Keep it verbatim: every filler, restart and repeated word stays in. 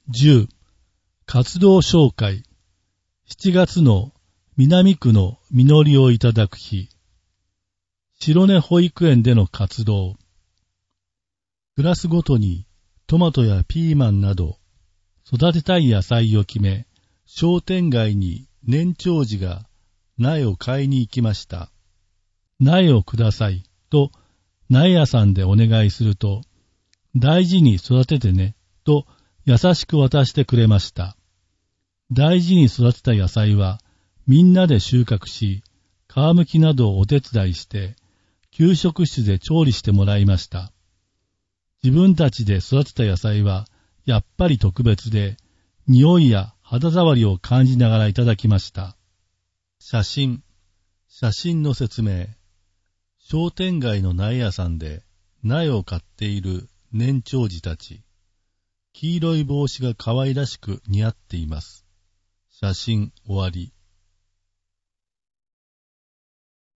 じゅう、活動紹介。しちがつの南区の実りをいただく日。白根保育園での活動。クラスごとにトマトやピーマンなど育てたい野菜を決め、商店街に年長児が苗を買いに行きました。苗をくださいと苗屋さんでお願いすると、大事に育ててねと優しく渡してくれました。大事に育てた野菜はみんなで収穫し、皮むきなどをお手伝いして、給食室で調理してもらいました。自分たちで育てた野菜はやっぱり特別で、匂いや肌触りを感じながらいただきました。写真、写真の説明。商店街の苗屋さんで苗を買っている年長児たち。黄色い帽子が可愛らしく似合っています。写真終わり。